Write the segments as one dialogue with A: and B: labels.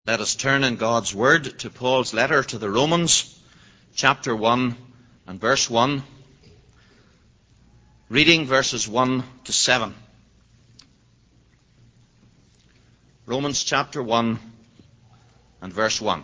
A: Let us turn in God's Word to Paul's letter to the Romans, chapter 1 and verse 1, reading verses 1 to 7. Romans chapter 1 and verse 1.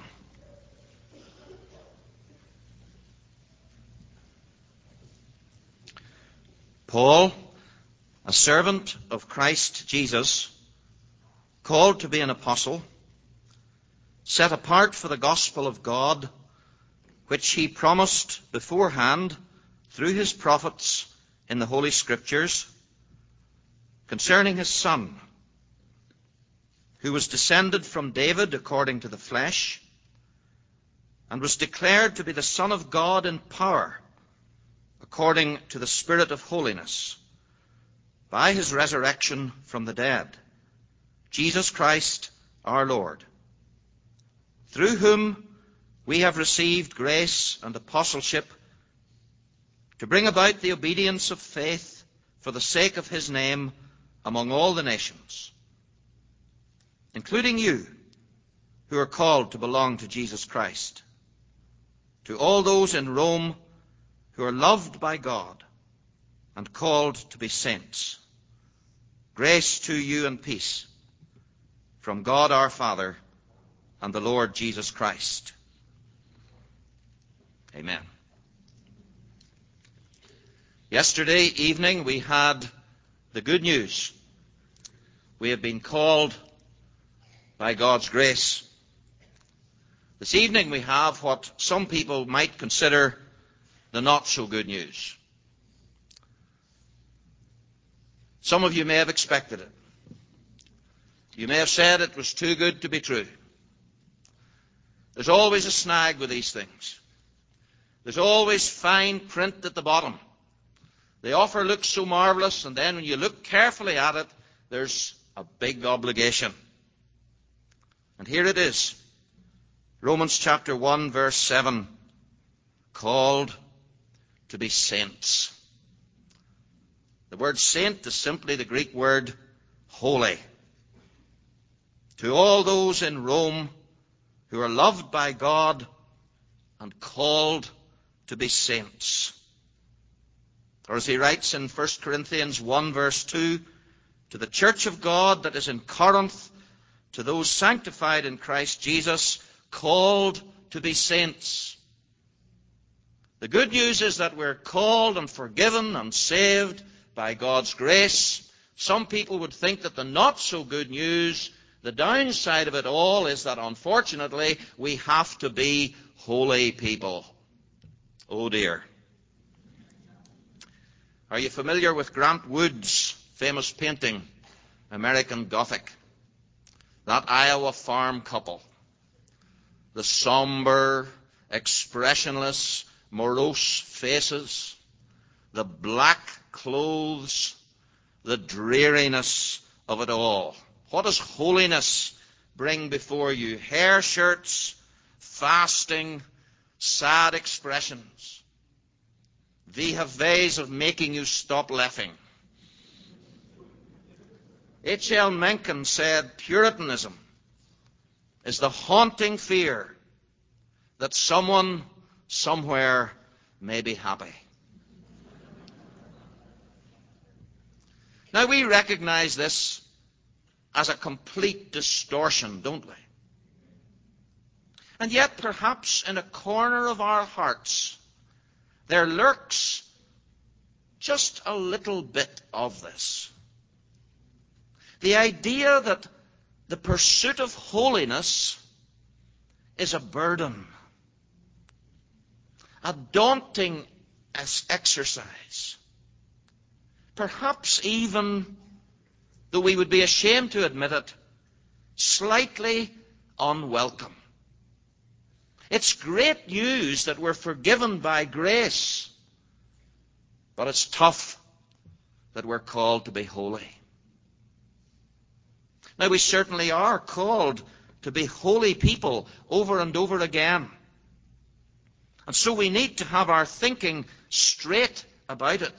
A: Paul, a servant of Christ Jesus, called to be an apostle, set apart for the gospel of God, which he promised beforehand through his prophets in the Holy Scriptures, concerning his Son, who was descended from David according to the flesh, and was declared to be the Son of God in power, according to the Spirit of holiness, by his resurrection from the dead, Jesus Christ our Lord, through whom we have received grace and apostleship to bring about the obedience of faith for the sake of his name among all the nations, including you who are called to belong to Jesus Christ. To all those in Rome who are loved by God and called to be saints, grace to you and peace from God our Father and the Lord Jesus Christ. Amen. Yesterday evening we had the good news. We have been called by God's grace. This evening we have what some people might consider the not so good news. Some of you may have expected it. You may have said it was too good to be true. There's always a snag with these things. There's always fine print at the bottom. The offer looks so marvelous, and then when you look carefully at it, there's a big obligation. And here it is. Romans chapter 1, verse 7. Called to be saints. The word saint is simply the Greek word holy. To all those in Rome who are loved by God and called to be saints. Or as he writes in 1 Corinthians 1 verse 2, to the church of God that is in Corinth, to those sanctified in Christ Jesus, called to be saints. The good news is that we're called and forgiven and saved by God's grace. Some people would think that the not so good news, the downside of it all, is that unfortunately we have to be holy people. Oh dear. Are you familiar with Grant Wood's famous painting, American Gothic? That Iowa farm couple. The somber, expressionless, morose faces, the black clothes, the dreariness of it all. What does holiness bring before you? Hair shirts, fasting, sad expressions. We have ways of making you stop laughing. H.L. Mencken said Puritanism is the haunting fear that someone somewhere may be happy. Now we recognize this as a complete distortion, don't we? And yet perhaps in a corner of our hearts there lurks just a little bit of this. The idea that the pursuit of holiness is a burden, a daunting exercise. Perhaps even, though we would be ashamed to admit it, slightly unwelcome. It's great news that we're forgiven by grace, but it's tough that we're called to be holy. Now, we certainly are called to be holy people over and over again. And so we need to have our thinking straight about it.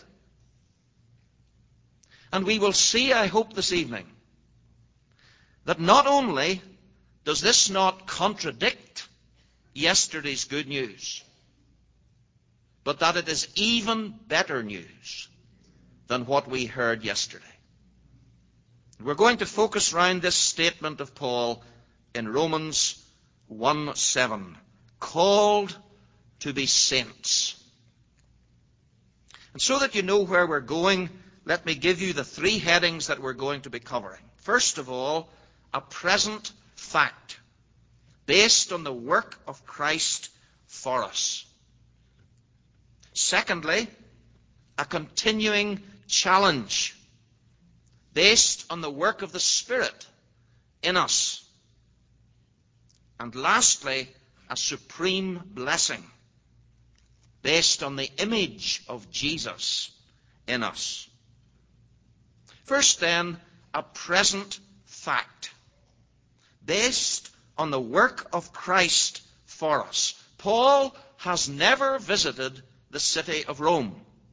A: And we will see, I hope, this evening, that not only Does this not contradict yesterday's good news? But that it is even better news than what we heard yesterday. We're going to focus around this statement of Paul in Romans 1:7, called to be saints. And so that you know where we're going, let me give you the three headings that we're going to be covering. First of all, a present fact based on the work of Christ for us. Secondly, a continuing challenge based on the work of the Spirit in us. And lastly, a supreme blessing based on the image of Jesus in us. First then, a present fact based on the work of Christ for us. Paul has never visited the city of Rome.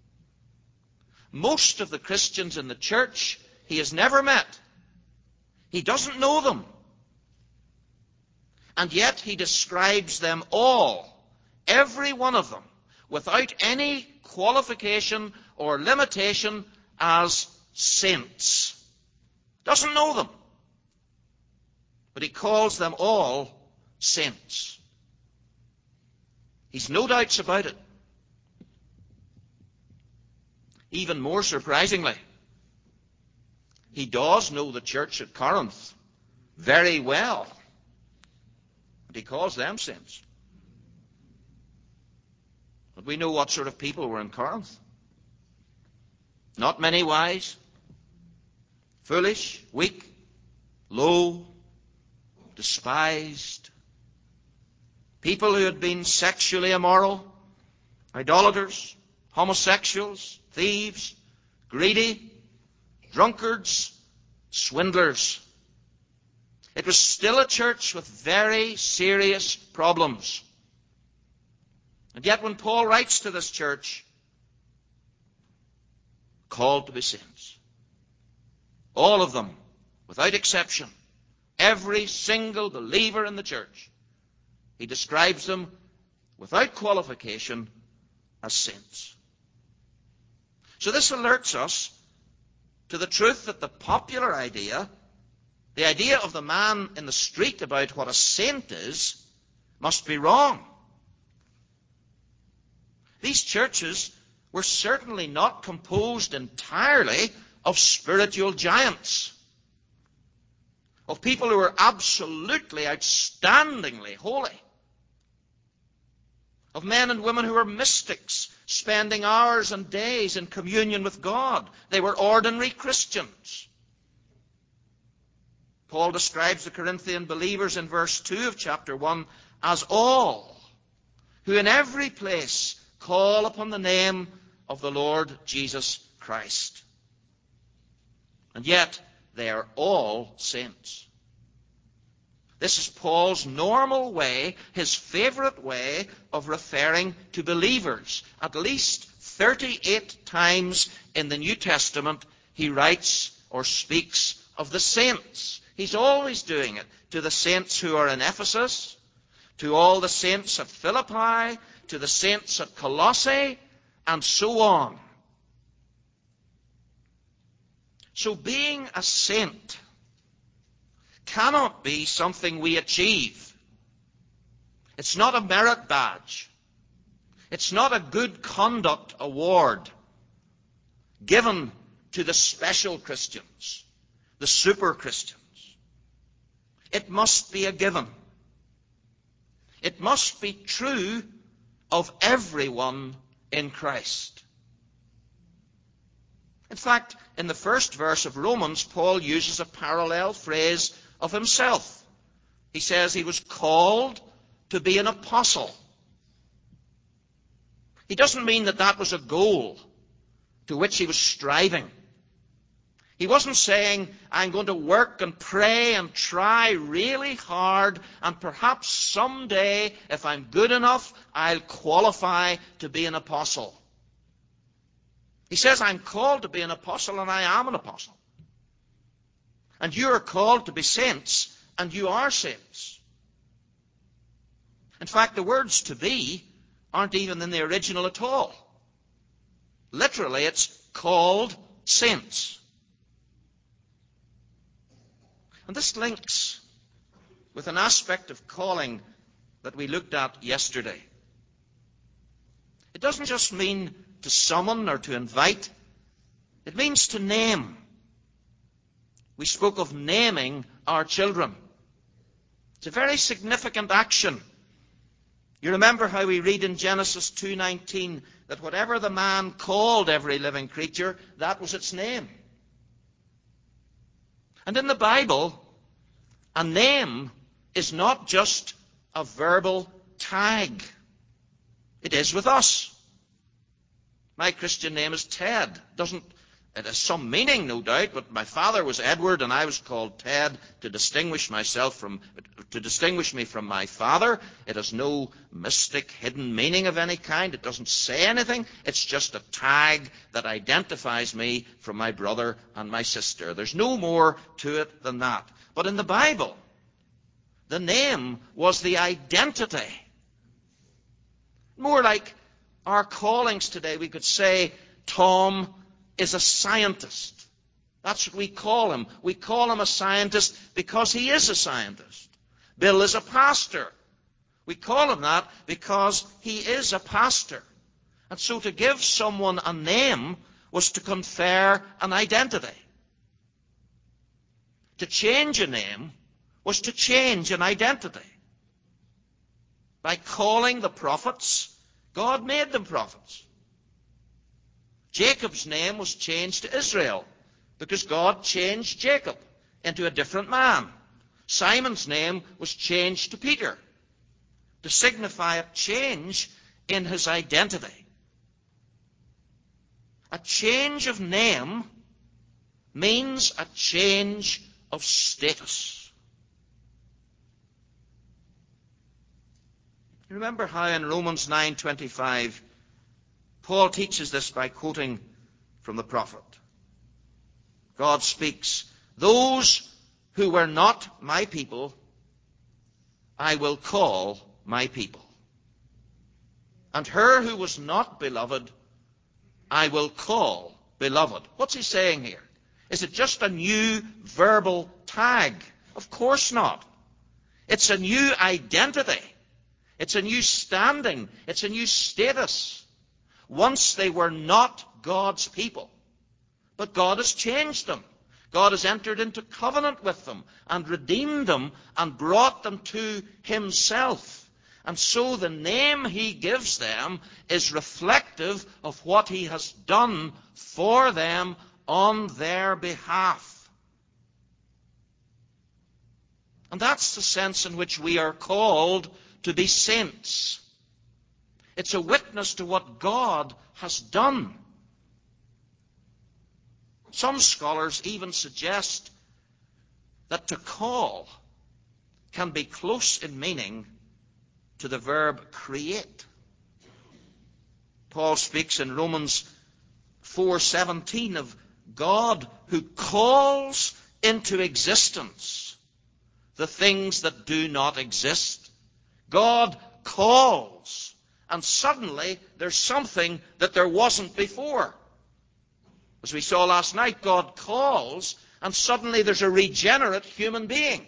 A: Most of the Christians in the church he has never met. He doesn't know them. And yet he describes them all, every one of them, without any qualification or limitation, as saints. Doesn't know them. But he calls them all saints. He's no doubts about it. Even more surprisingly, he does know the church at Corinth very well. And he calls them saints. But we know what sort of people were in Corinth. Not many wise, foolish, weak, low, despised. People who had been sexually immoral, idolaters, homosexuals, thieves, greedy, drunkards, swindlers. It was still a church with very serious problems. And yet when Paul writes to this church, called to be saints, all of them, without exception, every single believer in the church, he describes them without qualification as saints. So this alerts us to the truth that the popular idea, the idea of the man in the street about what a saint is, must be wrong. These churches were certainly not composed entirely of spiritual giants, of people who were absolutely, outstandingly holy, of men and women who were mystics, spending hours and days in communion with God. They were ordinary Christians. Paul describes the Corinthian believers in verse 2 of chapter 1 as all who in every place call upon the name of the Lord Jesus Christ. And yet, they are all saints. This is Paul's normal way, his favorite way of referring to believers. At least 38 times in the New Testament, he writes or speaks of the saints. He's always doing it to the saints who are in Ephesus, to all the saints at Philippi, to the saints at Colossae, and so on. So being a saint cannot be something we achieve. It's not a merit badge. It's not a good conduct award given to the special Christians, the super Christians. It must be a given. It must be true of everyone in Christ. In fact, in the first verse of Romans, Paul uses a parallel phrase of himself. He says he was called to be an apostle. He doesn't mean that that was a goal to which he was striving. He wasn't saying, I'm going to work and pray and try really hard, and perhaps someday, if I'm good enough, I'll qualify to be an apostle. He says, I'm called to be an apostle, and I am an apostle. And you are called to be saints, and you are saints. In fact, the words to be aren't even in the original at all. Literally, it's called saints. And this links with an aspect of calling that we looked at yesterday. It doesn't just mean to summon or to invite. It means to name. We spoke of naming our children. It's a very significant action. You remember how we read in Genesis 2:19 that whatever the man called every living creature, that was its name. And in the Bible, a name is not just a verbal tag. It is with us. My Christian name is Ted. It has some meaning, no doubt, but my father was Edward and I was called Ted to distinguish me from my father. It has no mystic hidden meaning of any kind. It doesn't say anything. It's just a tag that identifies me from my brother and my sister. There's no more to it than that. But in the Bible, the name was the identity. More like our callings today, we could say Tom is a scientist. That's what we call him. We call him a scientist because he is a scientist. Bill is a pastor. We call him that because he is a pastor. And so to give someone a name was to confer an identity. To change a name was to change an identity. By calling the prophets, God made them prophets. Jacob's name was changed to Israel because God changed Jacob into a different man. Simon's name was changed to Peter to signify a change in his identity. A change of name means a change of status. You remember how in Romans 9:25 Paul teaches this by quoting from the prophet. God speaks, "Those who were not my people, I will call my people. And her who was not beloved, I will call beloved." What's he saying here? Is it just a new verbal tag? Of course not. It's a new identity. It's a new standing. It's a new status. Once they were not God's people, but God has changed them. God has entered into covenant with them and redeemed them and brought them to himself. And so the name he gives them is reflective of what he has done for them on their behalf. And that's the sense in which we are called to be saints. It's a witness to what God has done. Some scholars even suggest that to call can be close in meaning to the verb create. Paul speaks in Romans 4:17 of God who calls into existence the things that do not exist. God calls. And suddenly, there's something that there wasn't before. As we saw last night, God calls, and suddenly there's a regenerate human being.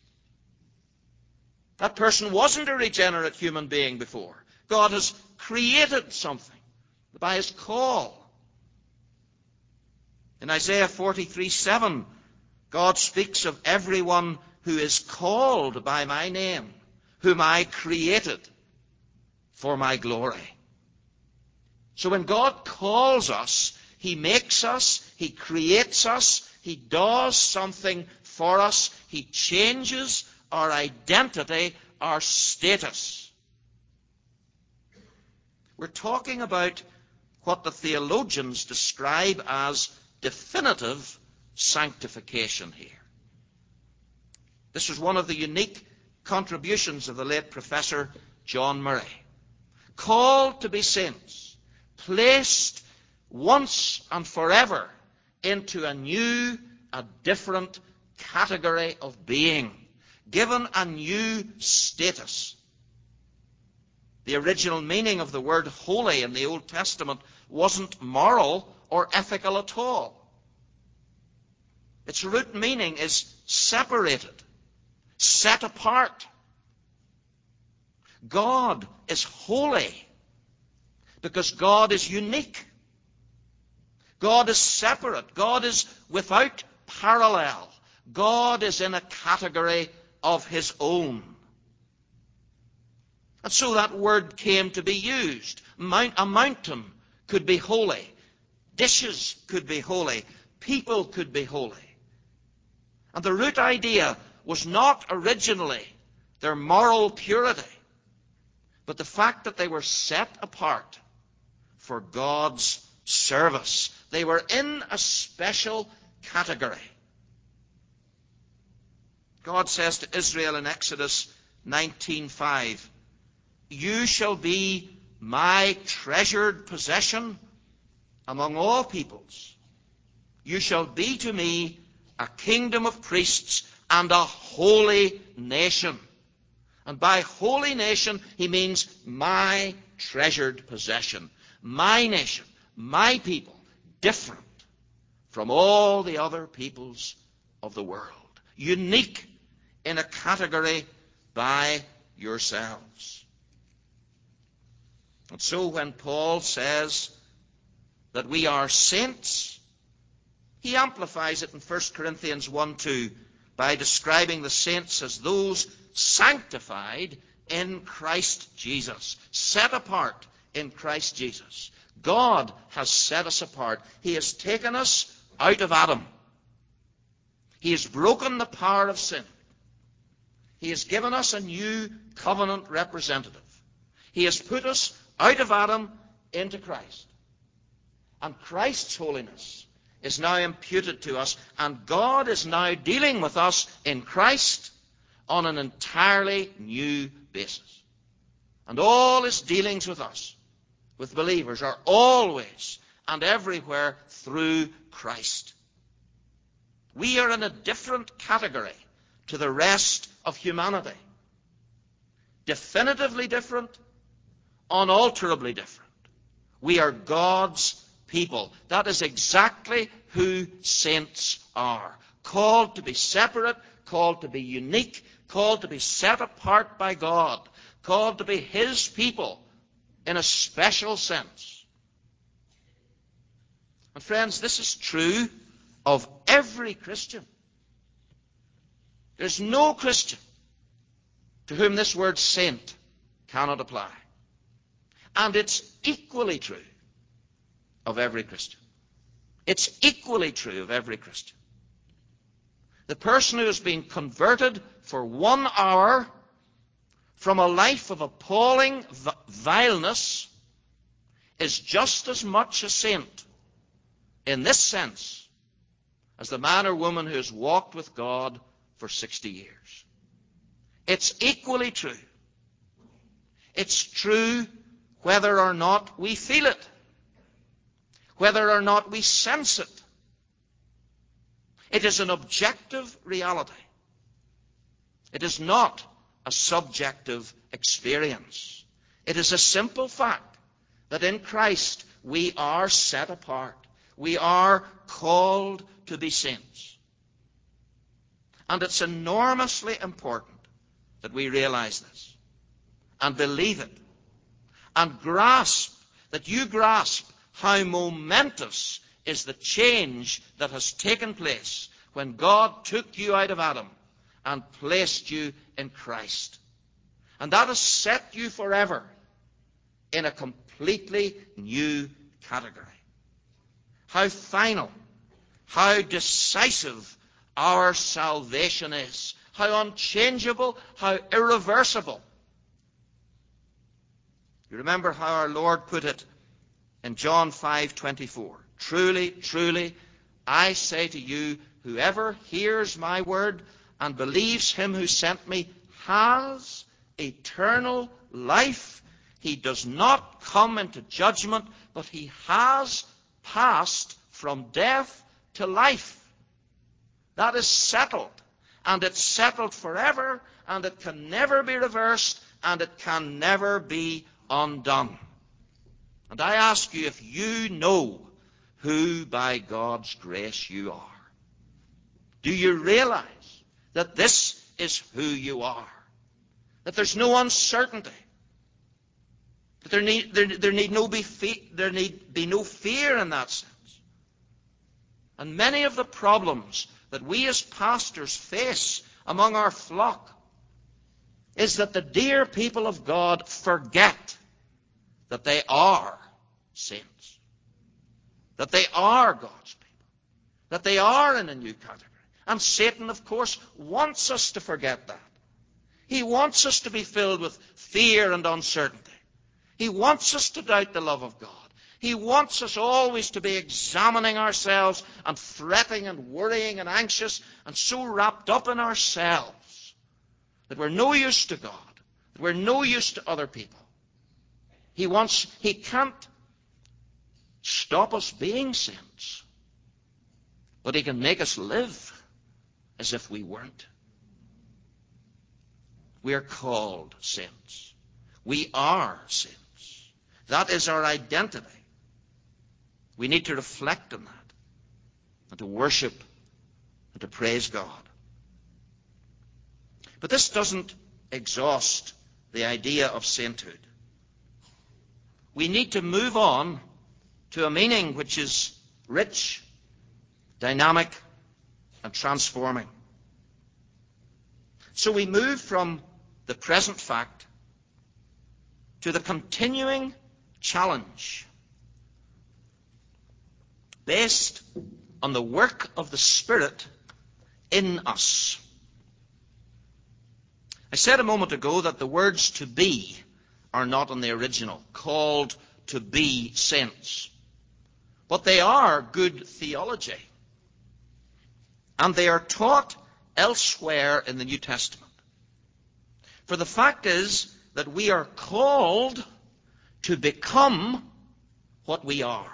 A: That person wasn't a regenerate human being before. God has created something by his call. In Isaiah 43:7, God speaks of everyone who is called by my name, whom I created for my glory. So when God calls us, he makes us, he creates us, he does something for us, he changes our identity, our status. We're talking about what the theologians describe as definitive sanctification here. This was one of the unique contributions of the late Professor John Murray. Called to be saints, placed once and forever into a new, a different category of being. given a new status. The original meaning of the word holy in the Old Testament wasn't moral or ethical at all. Its root meaning is separated, set apart. God is holy because God is unique. God is separate. God is without parallel. God is in a category of his own. And so that word came to be used. A mountain could be holy. Dishes could be holy. People could be holy. And the root idea was not originally their moral purity, but the fact that they were set apart for God's service. They were in a special category. God says to Israel in Exodus 19:5, "You shall be my treasured possession among all peoples. You shall be to me a kingdom of priests and a holy nation." And by holy nation, he means my treasured possession. My nation, my people, different from all the other peoples of the world. Unique in a category by yourselves. And so when Paul says that we are saints, he amplifies it in 1 Corinthians 1:2 by describing the saints as those sanctified in Christ Jesus, set apart in Christ Jesus. God has set us apart. He has taken us out of Adam. He has broken the power of sin. He has given us a new covenant representative. He has put us out of Adam into Christ. And Christ's holiness is now imputed to us, and God is now dealing with us in Christ on an entirely new basis. And all his dealings with us, with believers, are always and everywhere through Christ. We are in a different category to the rest of humanity. Definitively different, unalterably different. We are God's people. That is exactly who saints are. Called to be separate, called to be unique, called to be set apart by God, called to be his people in a special sense. And friends, this is true of every Christian. There's no Christian to whom this word saint cannot apply. And it's equally true of every Christian. It's equally true of every Christian. The person who has been converted for 1 hour from a life of appalling vileness is just as much a saint in this sense as the man or woman who has walked with God for 60 years. It's equally true. It's true whether or not we feel it, whether or not we sense it. It is an objective reality. It is not a subjective experience. It is a simple fact that in Christ we are set apart. We are called to be saints. And it's enormously important that we realize this and believe it and grasp, that you grasp how momentous is the change that has taken place when God took you out of Adam and placed you in Christ. And that has set you forever in a completely new category. How final, how decisive our salvation is. How unchangeable, how irreversible. You remember how our Lord put it in John 5:24. Truly, truly, I say to you, whoever hears my word and believes him who sent me has eternal life. He does not come into judgment, but he has passed from death to life. That is settled and it's settled forever, and it can never be reversed, and it can never be undone. And I ask you if you know who by God's grace you are. Do you realize that this is who you are? That there's no uncertainty. That there need be no fear in that sense. And many of the problems that we as pastors face among our flock is that the dear people of God forget that they are saints. That they are God's people. That they are in a new category. And Satan, of course, wants us to forget that. He wants us to be filled with fear and uncertainty. He wants us to doubt the love of God. He wants us always to be examining ourselves and fretting and worrying and anxious and so wrapped up in ourselves that we're no use to God, that we're no use to other people. He can't stop us being saints, but he can make us live as if we weren't. We are called saints. We are saints. That is our identity. We need to reflect on that and to worship and to praise God. But this doesn't exhaust the idea of sainthood. We need to move on to a meaning which is rich, dynamic, and transforming. So we move from the present fact to the continuing challenge based on the work of the Spirit in us. I said a moment ago that the words to be are not in the original, called to be saints. But they are good theology. And they are taught elsewhere in the New Testament. For the fact is that we are called to become what we are.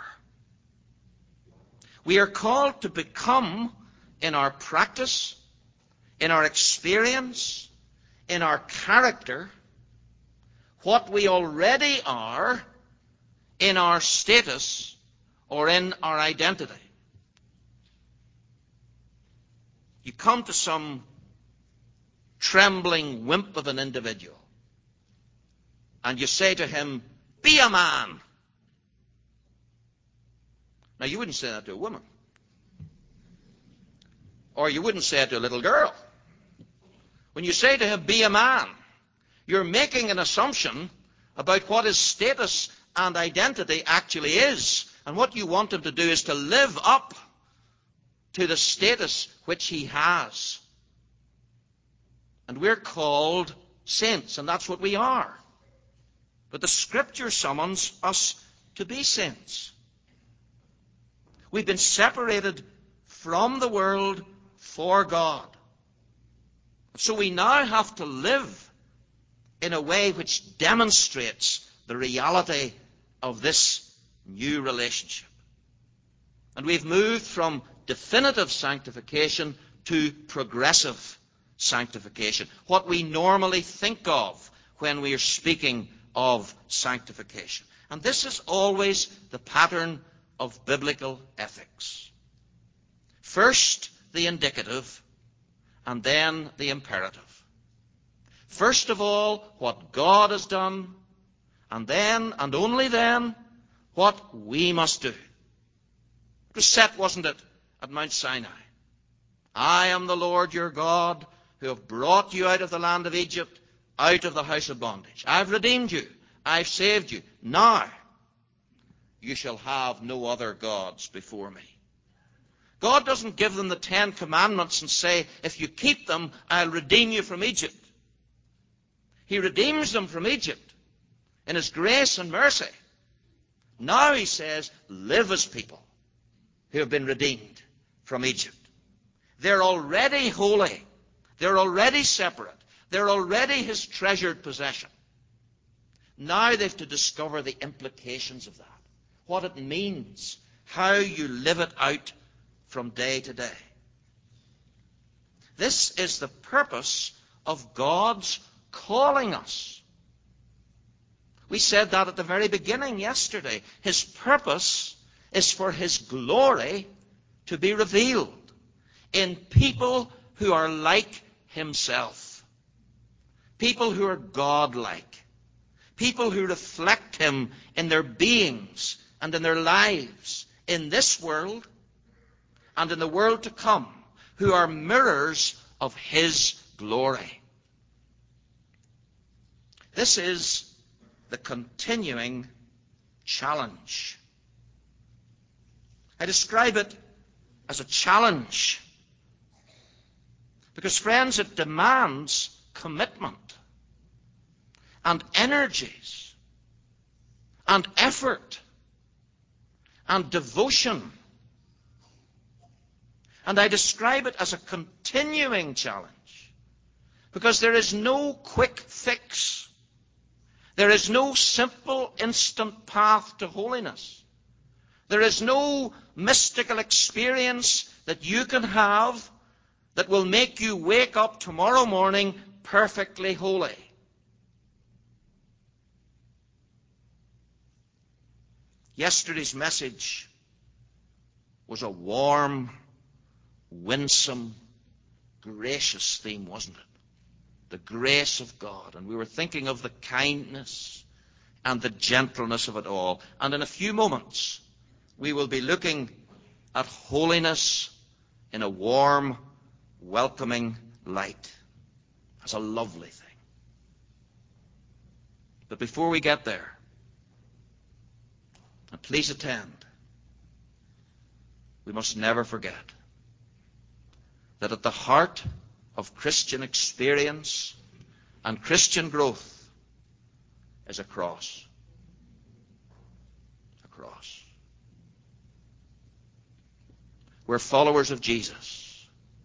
A: We are called to become in our practice, in our experience, in our character, what we already are in our status or in our identity. You come to some trembling wimp of an individual and you say to him, "Be a man." Now, you wouldn't say that to a woman. Or you wouldn't say it to a little girl. When you say to him, "Be a man," you're making an assumption about what his status and identity actually is. And what you want him to do is to live up to the status which he has. And we're called saints, and that's what we are. But the Scripture summons us to be saints. We've been separated from the world for God. So we now have to live in a way which demonstrates the reality of this new relationship. And we've moved from definitive sanctification to progressive sanctification, what we normally think of when we are speaking of sanctification. And this is always the pattern of biblical ethics. First, the indicative, and then the imperative. First of all, what God has done, and then, and only then, what we must do. It was set, wasn't it, at Mount Sinai? "I am the Lord your God, who have brought you out of the land of Egypt, out of the house of bondage. I've redeemed you. I've saved you. Now, you shall have no other gods before me." God doesn't give them the 10 Commandments and say, "If you keep them, I'll redeem you from Egypt." He redeems them from Egypt in his grace and mercy. Now he says, live as people who have been redeemed from Egypt. They're already holy. They're already separate. They're already his treasured possession. Now they've to discover the implications of that, what it means, how you live it out from day to day. This is the purpose of God's calling us. We said that at the very beginning yesterday. His purpose is for His glory to be revealed in people who are like Himself. People who are God-like. People who reflect Him in their beings and in their lives in this world and in the world to come, who are mirrors of His glory. This is the continuing challenge. I describe it as a challenge because, friends, it demands commitment and energies and effort and devotion. And I describe it as a continuing challenge because there is no quick fix. There is no simple, instant path to holiness. There is no mystical experience that you can have that will make you wake up tomorrow morning perfectly holy. Yesterday's message was a warm, winsome, gracious theme, wasn't it? The grace of God. And we were thinking of the kindness and the gentleness of it all. And in a few moments, we will be looking at holiness in a warm, welcoming light. That's a lovely thing. But before we get there, and please attend, we must never forget that at the heart of Christian experience and Christian growth is a cross. A cross. We're followers of Jesus.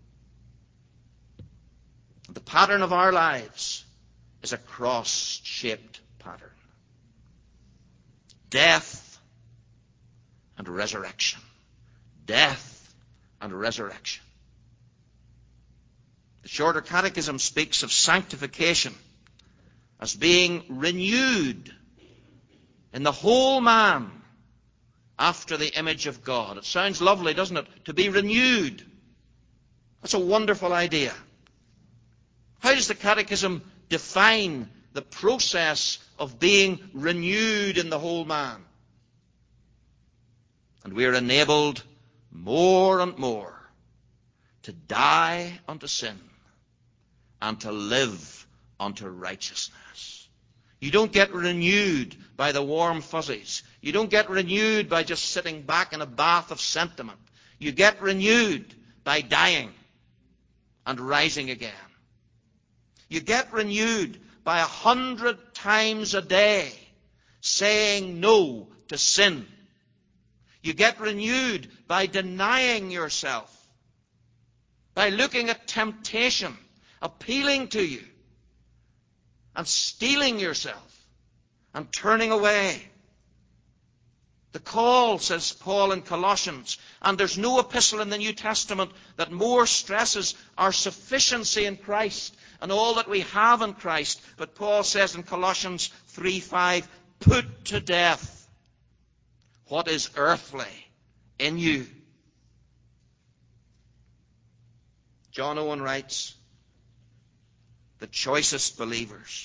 A: The pattern of our lives is a cross-shaped pattern. Death and resurrection. Death and resurrection. The Shorter Catechism speaks of sanctification as being renewed in the whole man after the image of God. It sounds lovely, doesn't it? To be renewed. That's a wonderful idea. How does the Catechism define the process of being renewed in the whole man? And we are enabled more and more to die unto sin and to live unto righteousness. You don't get renewed by the warm fuzzies. You don't get renewed by just sitting back in a bath of sentiment. You get renewed by dying and rising again. You get renewed by 100 times a day saying no to sin. You get renewed by denying yourself, by looking at temptation, appealing to you, and steeling yourself, and turning away. The call, says Paul in Colossians, and there's no epistle in the New Testament that more stresses our sufficiency in Christ and all that we have in Christ. But Paul says in Colossians 3:5, put to death what is earthly in you. John Owen writes, the choicest believers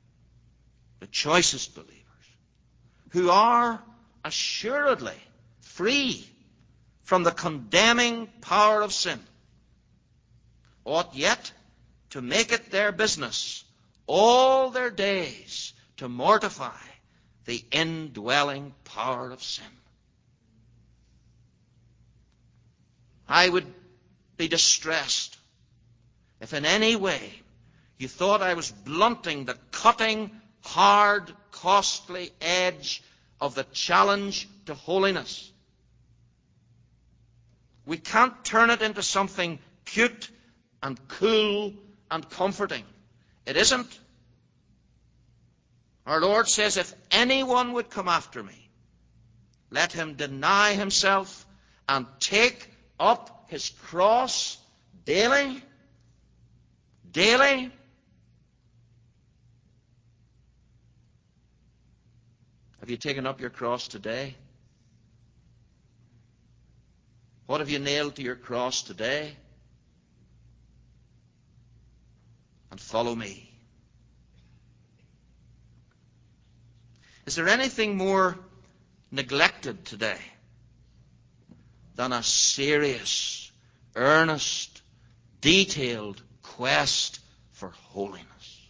A: who are assuredly free from the condemning power of sin ought yet to make it their business all their days to mortify the indwelling power of sin. I would be distressed if in any way you thought I was blunting the cutting, hard, costly edge of the challenge to holiness. We can't turn it into something cute and cool and comforting. It isn't. Our Lord says, if anyone would come after me, let him deny himself and take up his cross daily daily? Have you taken up your cross today? What have you nailed to your cross today? And follow me. Is there anything more neglected today than a serious, earnest, detailed quest for holiness?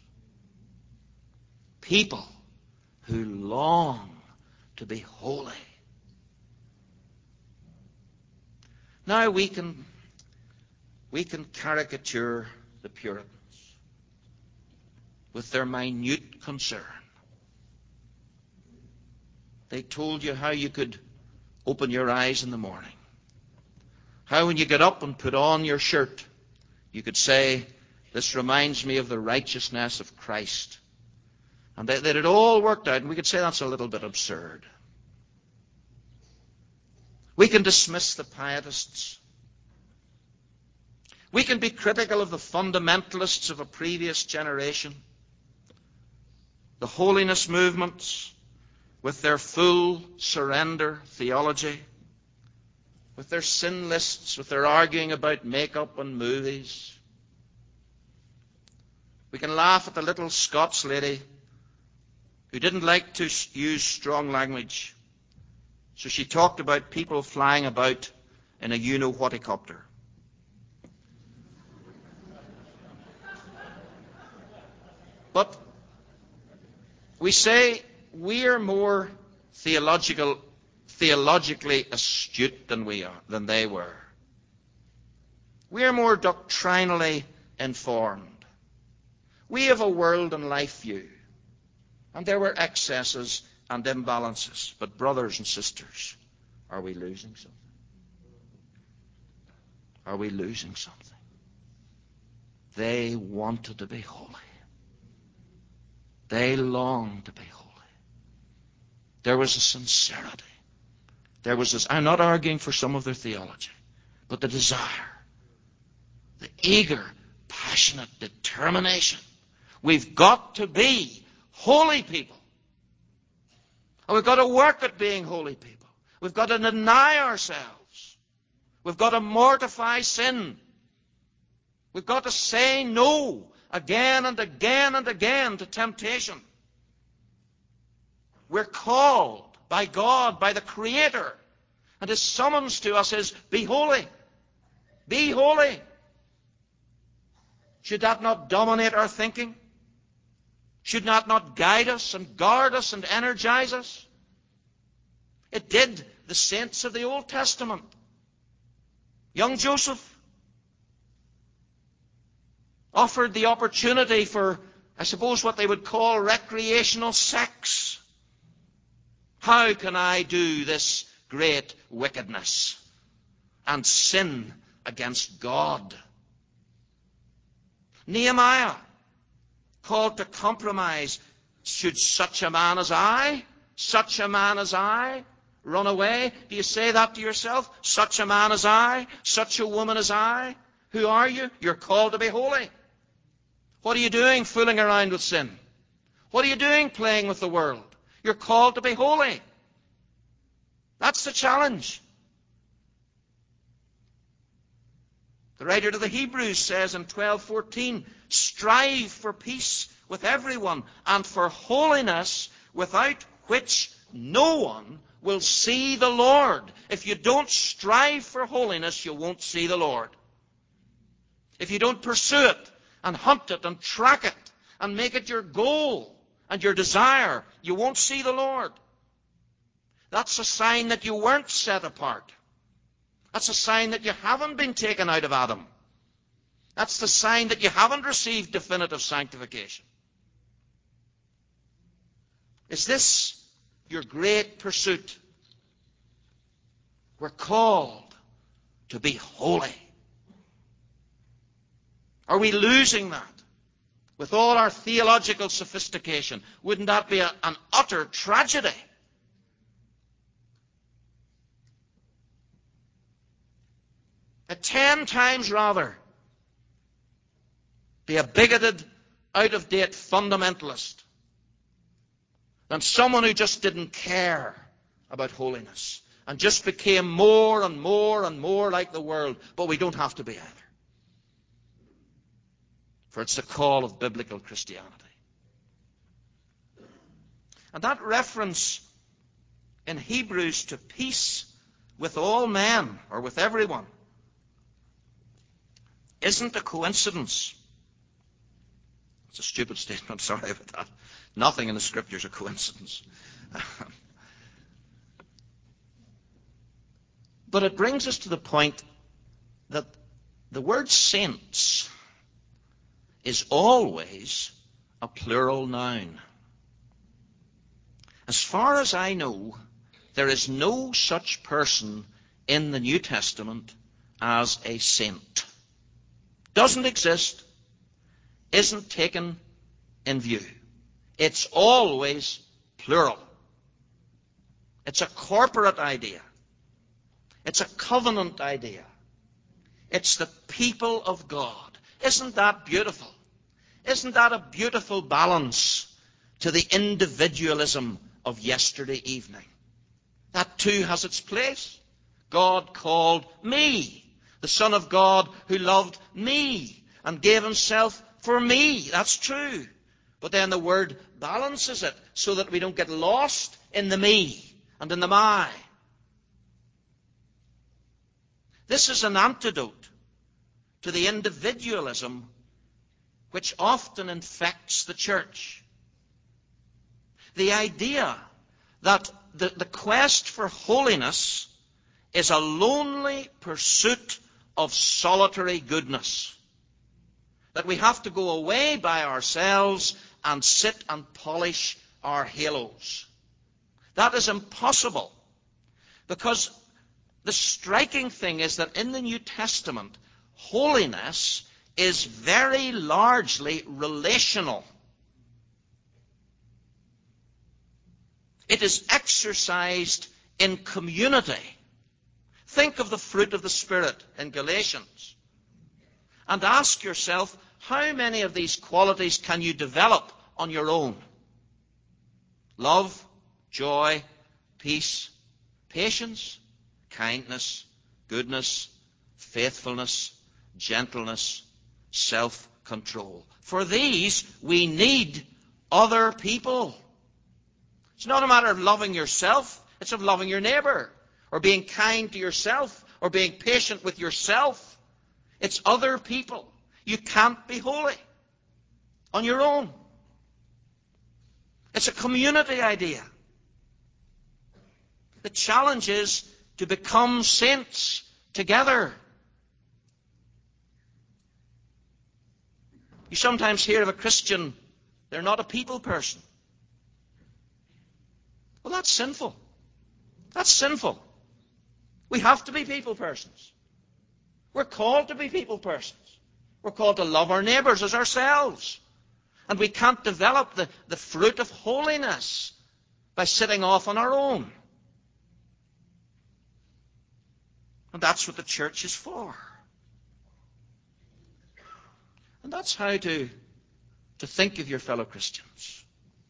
A: People who long to be holy. Now we can caricature the Puritans with their minute concern. They told you how you could open your eyes in the morning. How when you get up and put on your shirt, you could say, this reminds me of the righteousness of Christ. And that it all worked out, and we could say that's a little bit absurd. We can dismiss the pietists. We can be critical of the fundamentalists of a previous generation. The holiness movements, with their full surrender theology, with their sin lists, with their arguing about makeup and movies. We can laugh at the little Scots lady who didn't like to use strong language. So she talked about people flying about in a you-know-what-icopter. But we say we are more theologically astute than they were. We are more doctrinally informed. We have a world and life view. And there were excesses and imbalances. But brothers and sisters, are we losing something? Are we losing something? They wanted to be holy. They longed to be holy. There was a sincerity. There was this, I'm not arguing for some of their theology, but the desire, the eager, passionate determination. We've got to be holy people. And we've got to work at being holy people. We've got to deny ourselves. We've got to mortify sin. We've got to say no again and again and again to temptation. We're called by God, by the Creator. And His summons to us is, be holy. Be holy. Should that not dominate our thinking? Should that not guide us and guard us and energize us? It did the saints of the Old Testament. Young Joseph offered the opportunity for, I suppose, what they would call recreational sex. How can I do this great wickedness and sin against God? Nehemiah called to compromise. Should such a man as I, run away? Do you say that to yourself? Such a man as I, such a woman as I? Who are you? You're called to be holy. What are you doing fooling around with sin? What are you doing playing with the world? You're called to be holy. That's the challenge. The writer to the Hebrews says in 12:14, strive for peace with everyone and for holiness, without which no one will see the Lord. If you don't strive for holiness, you won't see the Lord. If you don't pursue it and hunt it and track it and make it your goal and your desire, you won't see the Lord. That's a sign that you weren't set apart. That's a sign that you haven't been taken out of Adam. That's the sign that you haven't received definitive sanctification. Is this your great pursuit? We're called to be holy. Are we losing that? With all our theological sophistication, wouldn't that be an utter tragedy? At 10 times rather be a bigoted, out-of-date fundamentalist than someone who just didn't care about holiness and just became more and more and more like the world. But we don't have to be either. For it's the call of biblical Christianity. And that reference in Hebrews to peace with all men, or with everyone, isn't a coincidence. It's a stupid statement, sorry about that. Nothing in the Scriptures is a coincidence. But it brings us to the point that the word saints is always a plural noun. As far as I know, there is no such person in the New Testament as a saint. Doesn't exist, isn't taken in view. It's always plural. It's a corporate idea. It's a covenant idea. It's the people of God. Isn't that beautiful? Isn't that a beautiful balance to the individualism of yesterday evening? That too has its place. God called me, the Son of God who loved me and gave himself for me. That's true. But then the word balances it so that we don't get lost in the me and in the my. This is an antidote to the individualism which often infects the church. The idea that the quest for holiness is a lonely pursuit of solitary goodness. That we have to go away by ourselves and sit and polish our halos. That is impossible, because the striking thing is that in the New Testament, holiness is very largely relational. It is exercised in community. Think of the fruit of the Spirit in Galatians. And ask yourself, how many of these qualities can you develop on your own? Love, joy, peace, patience, kindness, goodness, faithfulness, gentleness, self-control. For these, we need other people. It's not a matter of loving yourself. It's of loving your neighbor, or being kind to yourself, or being patient with yourself. It's other people. You can't be holy on your own. It's a community idea. The challenge is to become saints together. You sometimes hear of a Christian, they're not a people person. Well, that's sinful. That's sinful. We have to be people persons. We're called to be people persons. We're called to love our neighbours as ourselves. And we can't develop the fruit of holiness by sitting off on our own. And that's what the church is for. And that's how to think of your fellow Christians.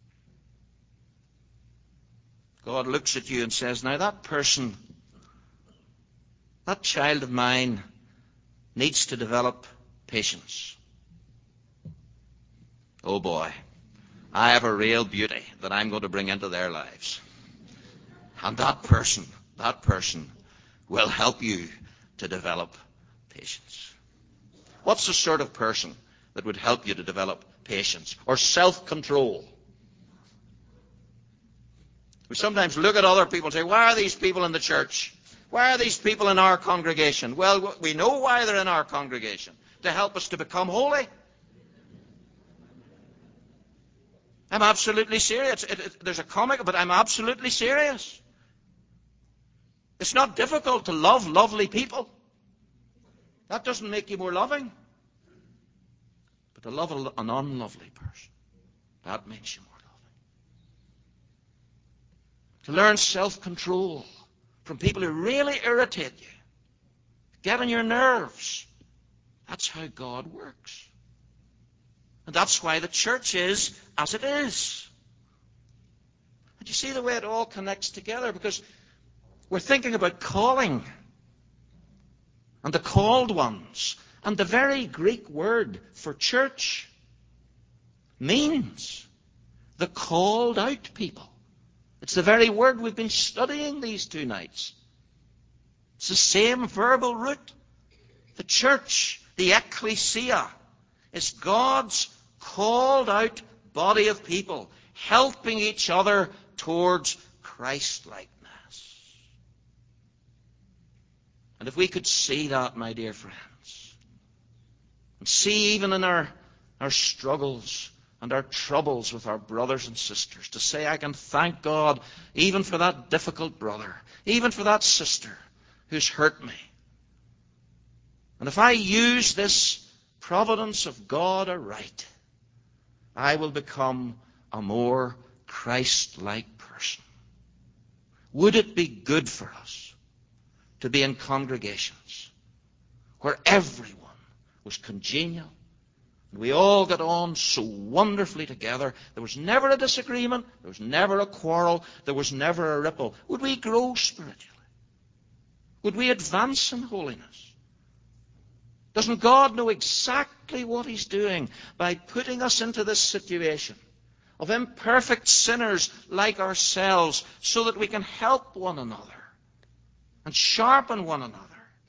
A: God looks at you and says, now that person, that child of mine, needs to develop patience. Oh boy, I have a real beauty that I'm going to bring into their lives. And that person will help you to develop patience. What's the sort of person that would help you to develop patience or self-control? We sometimes look at other people and say, why are these people in the church? Why are these people in our congregation? Well, we know why they're in our congregation. To help us to become holy. I'm absolutely serious. There's a comic, but I'm absolutely serious. It's not difficult to love lovely people. That doesn't make you more loving. But to love an unlovely person, that makes you more loving. To learn self-control from people who really irritate you, get on your nerves. That's how God works. And that's why the church is as it is. And you see the way it all connects together, because we're thinking about calling and the called ones. And the very Greek word for church means the called out people. It's the very word we've been studying these 2 nights. It's the same verbal root. The church, the ecclesia, is God's called out body of people, helping each other towards Christ-likeness. And if we could see that, my dear friends, and see even in our struggles and our troubles with our brothers and sisters, to say, I can thank God even for that difficult brother, even for that sister who's hurt me. And if I use this providence of God aright, I will become a more Christ-like person. Would it be good for us to be in congregations where everyone was congenial and we all got on so wonderfully together? There was never a disagreement, there was never a quarrel, there was never a ripple. Would we grow spiritually? Would we advance in holiness? Doesn't God know exactly what He's doing by putting us into this situation of imperfect sinners like ourselves, so that we can help one another and sharpen one another?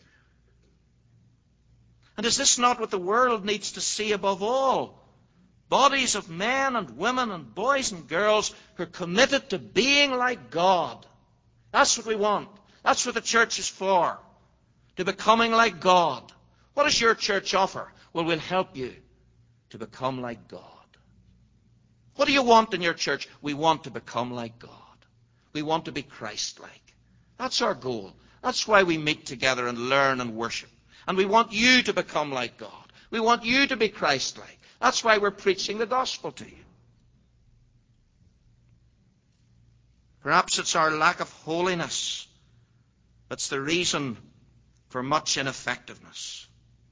A: And is this not what the world needs to see above all? Bodies of men and women and boys and girls who are committed to being like God. That's what we want. That's what the church is for, to becoming like God. What does your church offer? Well, we'll help you to become like God. What do you want in your church? We want to become like God. We want to be Christ-like. That's our goal. That's why we meet together and learn and worship. And we want you to become like God. We want you to be Christ-like. That's why we're preaching the gospel to you. Perhaps it's our lack of holiness that's the reason for much ineffectiveness.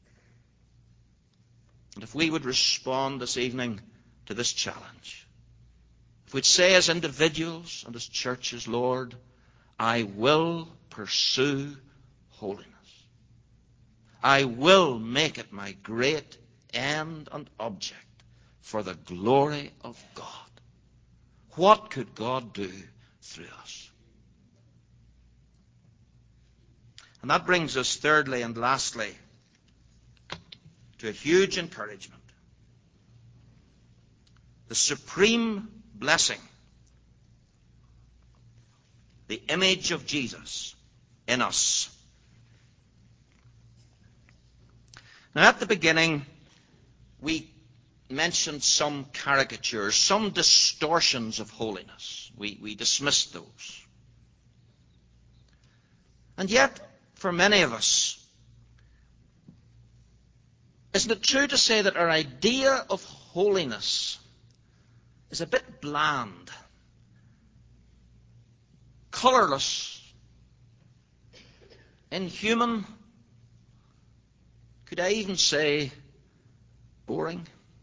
A: And if we would respond this evening to this challenge, if we'd say as individuals and as churches, Lord, I will pursue holiness. I will make it my great end and object for the glory of God. What could God do through us? And that brings us thirdly and lastly to a huge encouragement. The supreme blessing, the image of Jesus in us. Now, at the beginning, we mentioned some caricatures, some distortions of holiness. We dismissed those. And yet, for many of us, isn't it true to say that our idea of holiness is a bit bland, colourless, inhuman? Could I even say boring?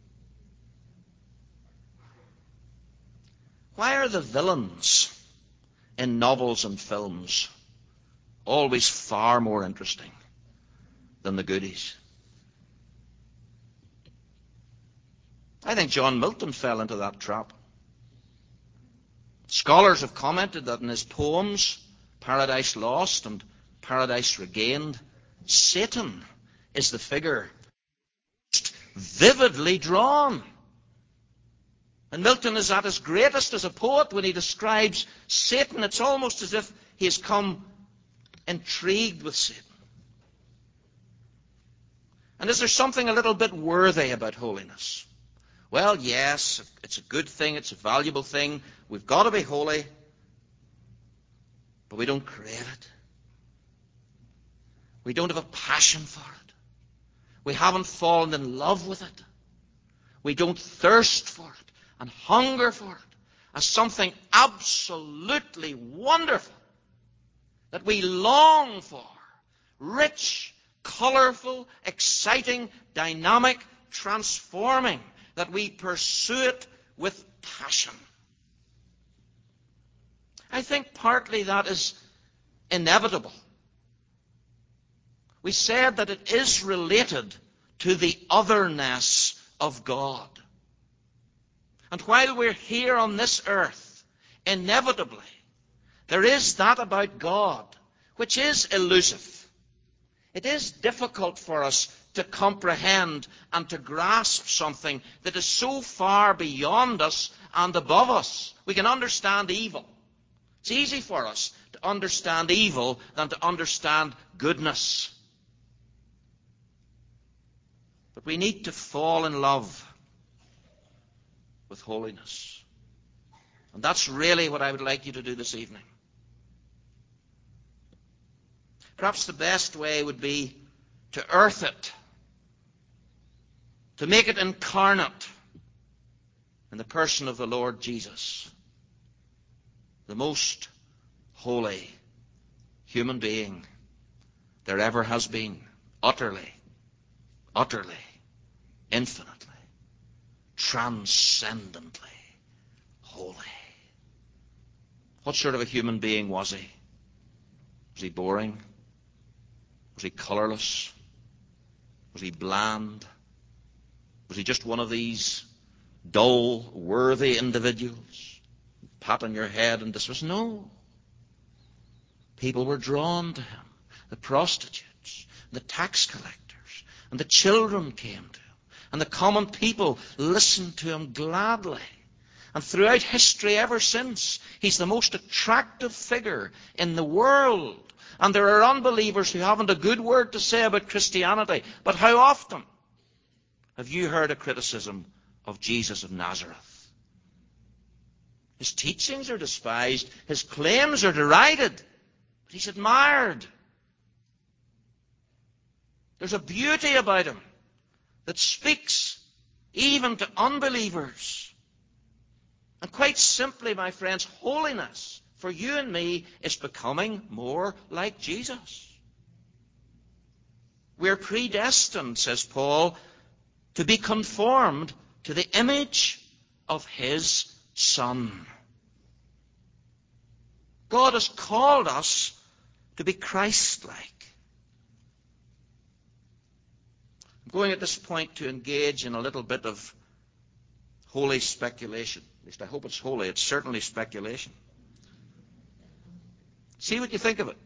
A: Why are the villains in novels and films always far more interesting than the goodies? I think John Milton fell into that trap. Scholars have commented that in his poems, Paradise Lost and Paradise Regained, Satan is the figure vividly drawn. And Milton is at his greatest as a poet when he describes Satan. It's almost as if he has come intrigued with Satan. And is there something a little bit worthy about holiness? Well, yes, it's a good thing, it's a valuable thing. We've got to be holy, but we don't crave it. We don't have a passion for it. We haven't fallen in love with it. We don't thirst for it and hunger for it as something absolutely wonderful that we long for. Rich, colourful, exciting, dynamic, transforming. that we pursue it with passion. I think partly that is inevitable. We said that it is related to the otherness of God. And while we're here on this earth, inevitably, there is that about God which is elusive. It is difficult for us to comprehend and to grasp something that is so far beyond us and above us. We can understand evil. It's easy for us to understand evil than to understand goodness. But we need to fall in love with holiness. And that's really what I would like you to do this evening. Perhaps the best way would be to earth it, to make it incarnate in the person of the Lord Jesus, the most holy human being there ever has been, utterly, infinitely, transcendently holy. What sort of a human being was he? Was he boring? Was he colorless? Was he bland? Was he just one of these dull, worthy individuals? Pat on your head and dismiss? No. People were drawn to him. The prostitutes, the tax collectors, and the children came to him. And the common people listened to him gladly. And throughout history ever since, he's the most attractive figure in the world. And there are unbelievers who haven't a good word to say about Christianity. But how often have you heard a criticism of Jesus of Nazareth? His teachings are despised. His claims are derided. But he's admired. There's a beauty about him that speaks even to unbelievers. And quite simply, my friends, holiness for you and me is becoming more like Jesus. We're predestined, says Paul, to be conformed to the image of his Son. God has called us to be Christ-like. I'm going at this point to engage in a little bit of holy speculation. At least I hope it's holy. It's certainly speculation. See what you think of it.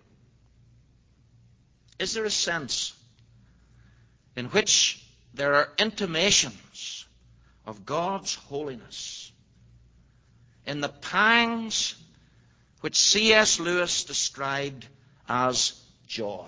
A: Is there a sense in which there are intimations of God's holiness in the pangs which C.S. Lewis described as joy?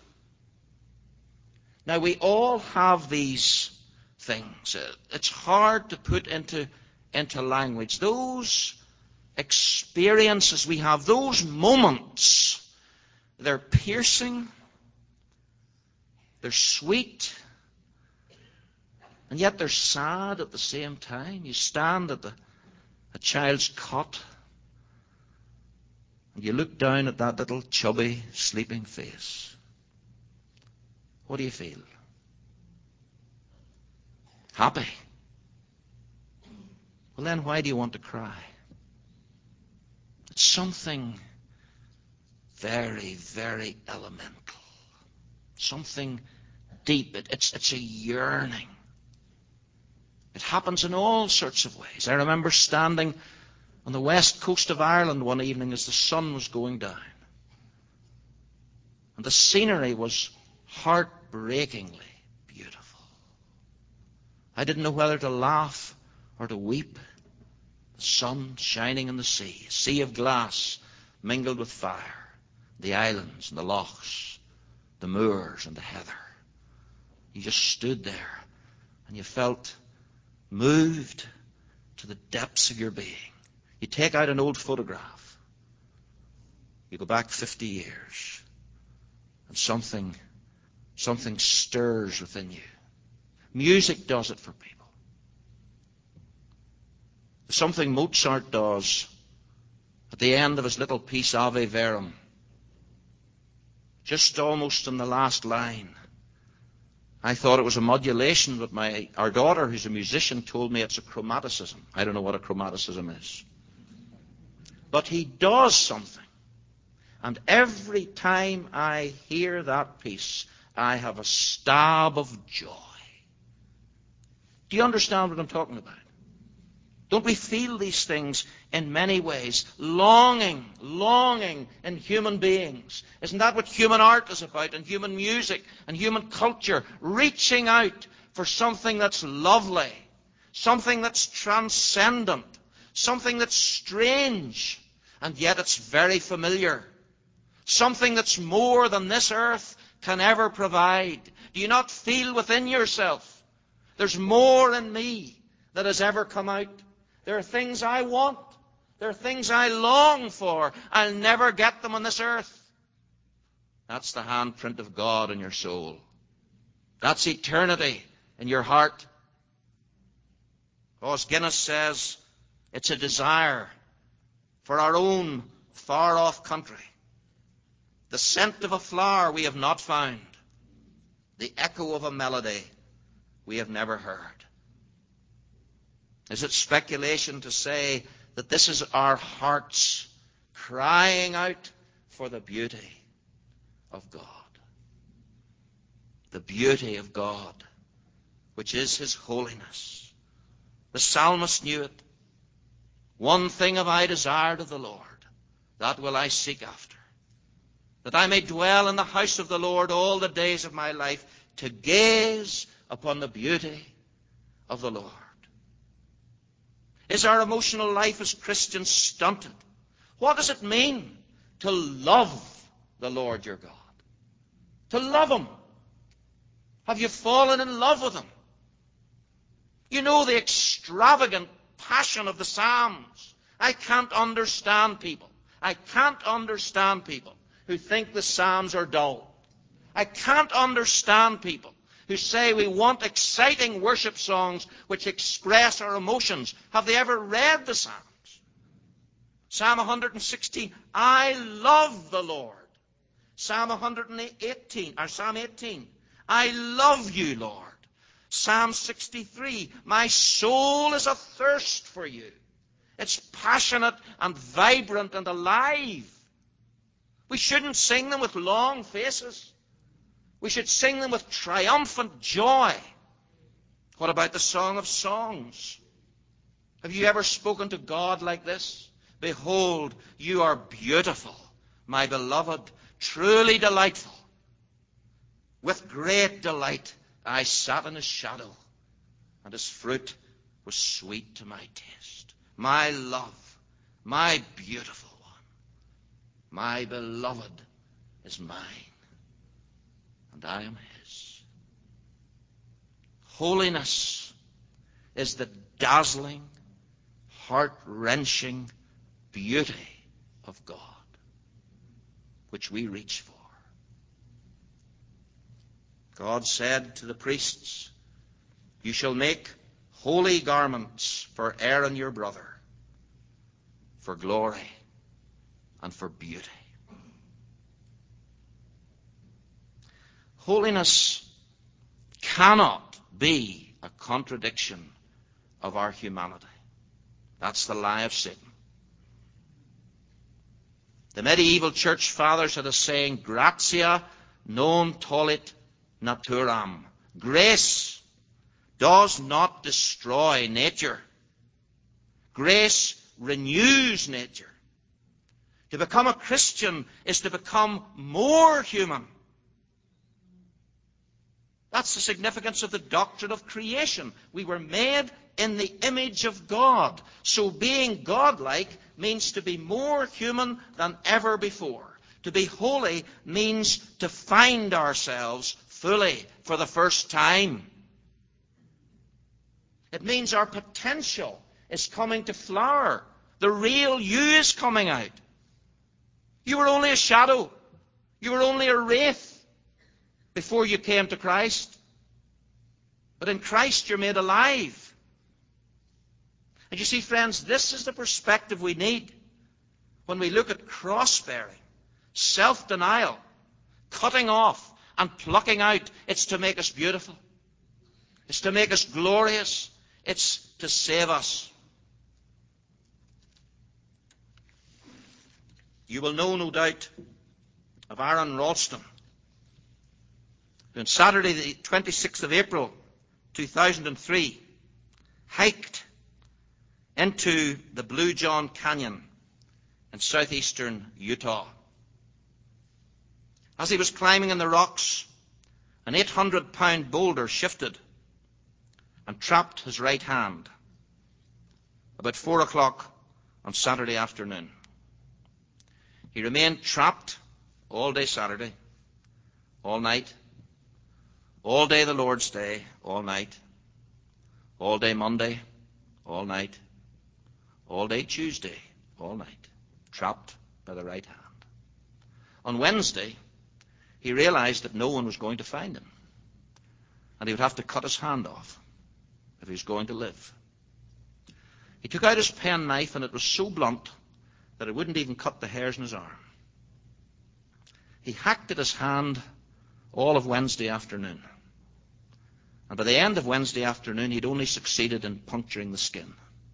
A: Now, we all have these things. It's hard to put into language. Those experiences we have, those moments, they're piercing, they're sweet, and yet they're sad at the same time. You stand at a child's cot, and you look down at that little chubby, sleeping face. What do you feel? Happy. Well, then why do you want to cry? It's something very, very elemental. Something deep. It's a yearning. It happens in all sorts of ways. I remember standing on the west coast of Ireland one evening as the sun was going down. And the scenery was heartbreakingly beautiful. I didn't know whether to laugh or to weep. The sun shining in the sea, a sea of glass mingled with fire, the islands and the lochs, the moors and the heather. You just stood there and you felt moved to the depths of your being. You take out an old photograph. You go back 50 years and something stirs within you. Music does it for people. Something Mozart does at the end of his little piece Ave Verum, just almost in the last line, I thought it was a modulation, but our daughter, who's a musician, told me it's a chromaticism. I don't know what a chromaticism is. But he does something. And every time I hear that piece, I have a stab of joy. Do you understand what I'm talking about? Don't we feel these things in many ways? Longing in human beings. Isn't that what human art is about, and human music and human culture? Reaching out for something that's lovely, something that's transcendent, something that's strange, and yet it's very familiar. Something that's more than this earth can ever provide. Do you not feel within yourself, there's more in me that has ever come out? There are things I want. There are things I long for. I'll never get them on this earth. That's the handprint of God in your soul. That's eternity in your heart. Os Guinness says it's a desire for our own far-off country. The scent of a flower we have not found. The echo of a melody we have never heard. Is it speculation to say that this is our hearts crying out for the beauty of God? The beauty of God, which is His holiness. The psalmist knew it. One thing have I desired of the Lord, that will I seek after, that I may dwell in the house of the Lord all the days of my life, to gaze upon the beauty of the Lord. Is our emotional life as Christians stunted? What does it mean to love the Lord your God? To love Him. Have you fallen in love with Him? You know the extravagant passion of the Psalms. I can't understand people. I can't understand people who think the Psalms are dull. I can't understand people who say we want exciting worship songs which express our emotions. Have they ever read the Psalms? Psalm 116, I love the Lord. Psalm 18, I love you, Lord. Psalm 63, my soul is athirst for you. It's passionate and vibrant and alive. We shouldn't sing them with long faces. We should sing them with triumphant joy. What about the Song of Songs? Have you ever spoken to God like this? Behold, you are beautiful, my beloved, truly delightful. With great delight I sat in His shadow, and His fruit was sweet to my taste. My love, my beautiful one, my beloved is mine, and I am His. Holiness is the dazzling, heart-wrenching beauty of God, which we reach for. God said to the priests, you shall make holy garments for Aaron your brother, for glory and for beauty. Holiness cannot be a contradiction of our humanity. That's the lie of Satan. The medieval church fathers had a saying, gratia non tollit naturam. Grace does not destroy nature. Grace renews nature. To become a Christian is to become more human. That's the significance of the doctrine of creation. We were made in the image of God. So being godlike means to be more human than ever before. To be holy means to find ourselves fully for the first time. It means our potential is coming to flower. The real you is coming out. You were only a shadow. You were only a wraith before you came to Christ. But in Christ you're made alive. And you see, friends, this is the perspective we need when we look at cross-bearing, self-denial, cutting off, and plucking out. It's to make us beautiful. It's to make us glorious. It's to save us. You will know, no doubt, of Aaron Ralston, who on Saturday the 26th of April 2003 hiked into the Blue John Canyon in southeastern Utah. As he was climbing in the rocks, an 800-pound boulder shifted and trapped his right hand about 4 o'clock on Saturday afternoon. He remained trapped all day Saturday, all night, all day the Lord's Day, all night, all day Monday, all night, all day Tuesday, all night, trapped by the right hand. On Wednesday, he realized that no one was going to find him, and he would have to cut his hand off if he was going to live. He took out his penknife, and it was so blunt that it wouldn't even cut the hairs in his arm. He hacked at his hand all of Wednesday afternoon. And by the end of Wednesday afternoon, he'd only succeeded in puncturing the skin.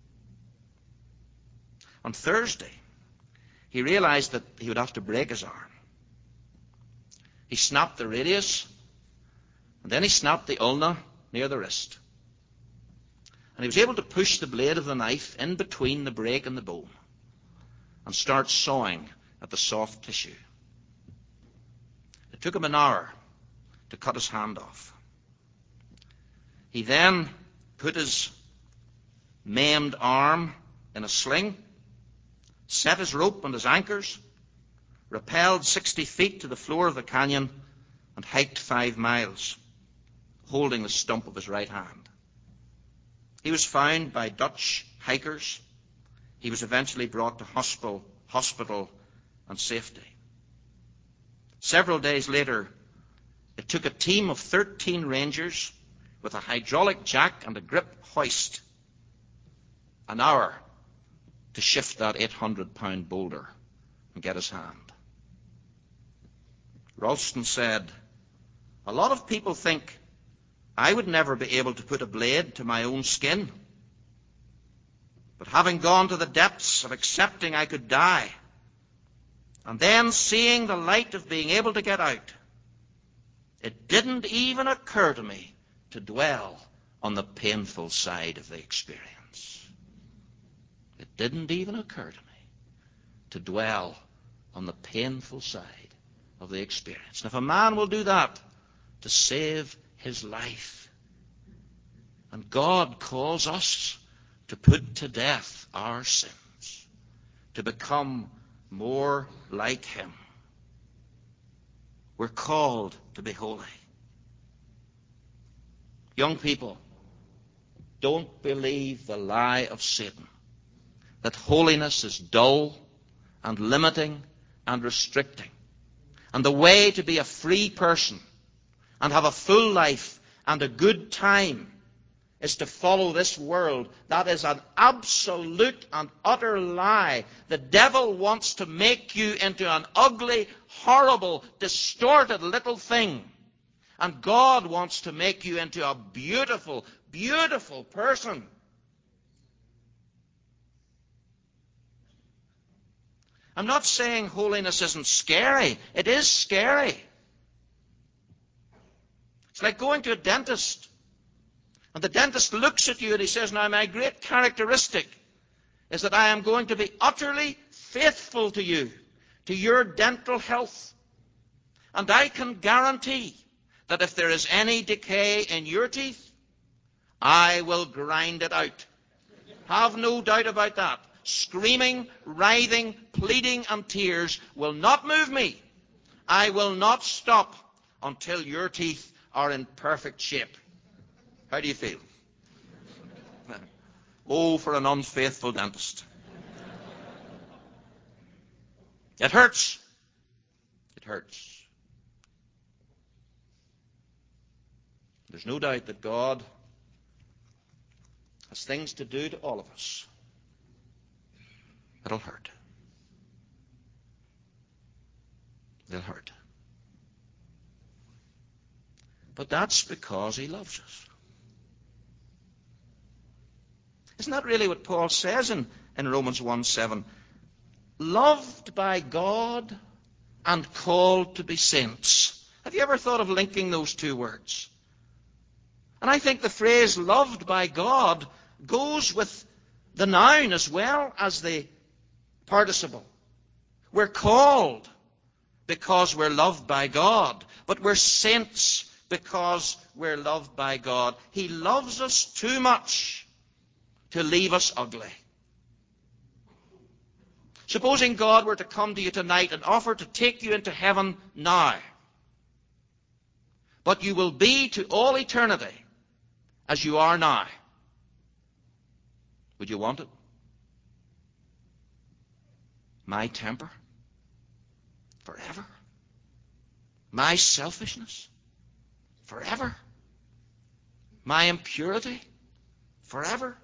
A: On Thursday, he realized that he would have to break his arm. He snapped the radius, and then he snapped the ulna near the wrist. And he was able to push the blade of the knife in between the break and the bone and start sawing at the soft tissue. It took him an hour to cut his hand off. He then put his maimed arm in a sling, set his rope and his anchors, rappelled 60 feet to the floor of the canyon, and hiked 5 miles, holding the stump of his right hand. He was found by Dutch hikers. He was eventually brought to hospital and safety. Several days later, it took a team of 13 rangers with a hydraulic jack and a grip hoist an hour to shift that 800-pound boulder and get his hand. Ralston said, "A lot of people think I would never be able to put a blade to my own skin. But having gone to the depths of accepting I could die, and then seeing the light of being able to get out, it didn't even occur to me to dwell on the painful side of the experience. It didn't even occur to me to dwell on the painful side of the experience." And if a man will do that to save his life, and God calls us to put to death our sins, to become more like him, we're called to be holy. Young people, don't believe the lie of Satan that holiness is dull and limiting and restricting, and the way to be a free person and have a full life and a good time is to follow this world. That is an absolute and utter lie. The devil wants to make you into an ugly, horrible, distorted little thing. And God wants to make you into a beautiful, beautiful person. I'm not saying holiness isn't scary. It is scary. It's like going to a dentist. And the dentist looks at you and he says, "Now, my great characteristic is that I am going to be utterly faithful to you, to your dental health. And I can guarantee that if there is any decay in your teeth, I will grind it out." Have no doubt about that. Screaming, writhing, pleading, and tears will not move me. I will not stop until your teeth are in perfect shape. How do you feel? Oh, for an unfaithful dentist. It hurts. It hurts. There's no doubt that God has things to do to all of us. It'll hurt. It'll hurt. But that's because he loves us. Isn't that really what Paul says in Romans 1:7? Loved by God and called to be saints. Have you ever thought of linking those two words? And I think the phrase loved by God goes with the noun as well as the participle. We're called because we're loved by God, but we're saints because we're loved by God. He loves us too much to leave us ugly. Supposing God were to come to you tonight and offer to take you into heaven now, but you will be to all eternity as you are now, would you want it? My temper? Forever? My selfishness? Forever? My impurity? Forever?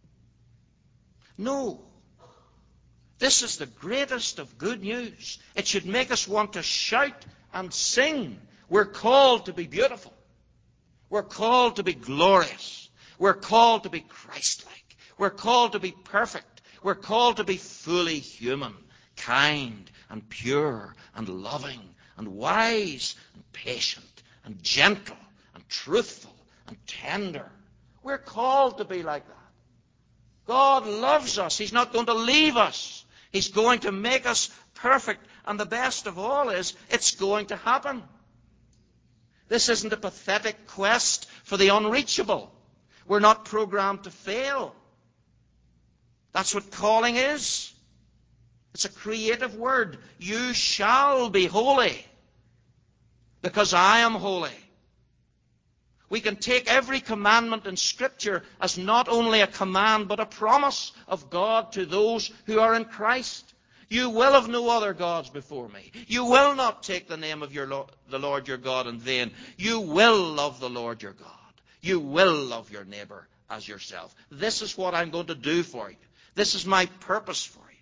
A: No. This is the greatest of good news. It should make us want to shout and sing. We're called to be beautiful. We're called to be glorious. We're called to be Christ-like. We're called to be perfect. We're called to be fully human, kind and pure and loving and wise and patient and gentle and truthful and tender. We're called to be like that. God loves us. He's not going to leave us. He's going to make us perfect. And the best of all is, it's going to happen. This isn't a pathetic quest for the unreachable. We're not programmed to fail. That's what calling is. It's a creative word. You shall be holy because I am holy. We can take every commandment in Scripture as not only a command, but a promise of God to those who are in Christ. You will have no other gods before me. You will not take the name of the Lord your God in vain. You will love the Lord your God. You will love your neighbor as yourself. This is what I'm going to do for you. This is my purpose for you.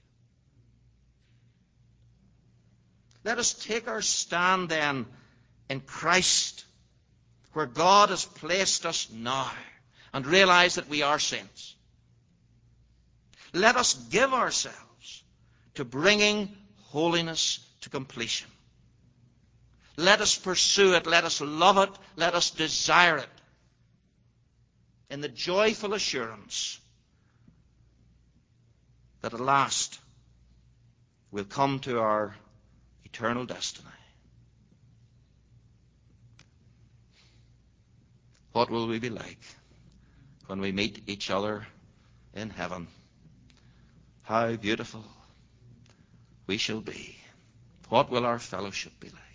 A: Let us take our stand then in Christ, where God has placed us now, and realize that we are saints. Let us give ourselves to bringing holiness to completion. Let us pursue it. Let us love it. Let us desire it in the joyful assurance that at last we'll come to our eternal destiny. What will we be like when we meet each other in heaven? How beautiful we shall be. What will our fellowship be like?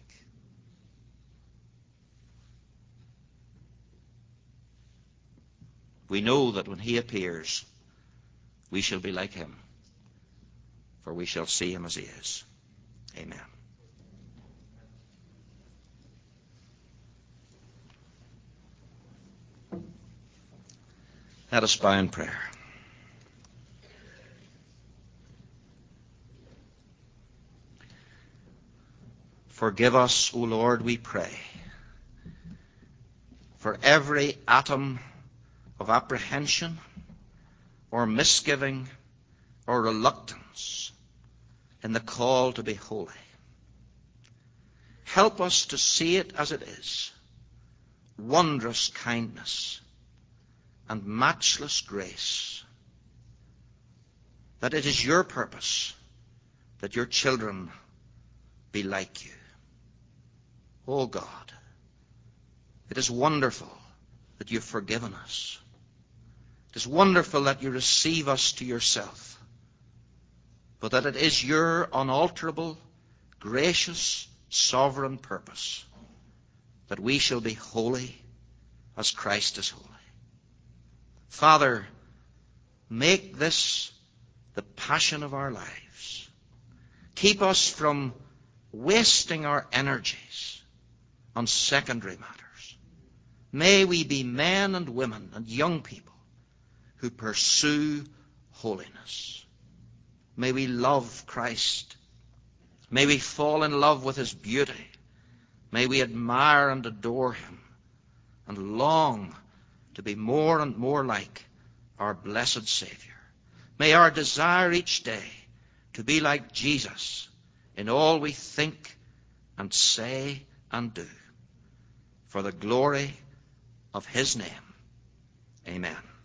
A: We know that when he appears, we shall be like him, for we shall see him as he is. Amen. Let us bow in prayer. Forgive us, O Lord, we pray, for every atom of apprehension or misgiving or reluctance in the call to be holy. Help us to see it as it is, wondrous kindness and matchless grace, that it is your purpose that your children be like you. Oh God, it is wonderful that you've forgiven us. It is wonderful that you receive us to yourself, but that it is your unalterable, gracious, sovereign purpose that we shall be holy as Christ is holy. Father, make this the passion of our lives. Keep us from wasting our energies on secondary matters. May we be men and women and young people who pursue holiness. May we love Christ. May we fall in love with his beauty. May we admire and adore him. and long to be more and more like our blessed Savior. May our desire each day to be like Jesus in all we think and say and do, for the glory of his name. Amen.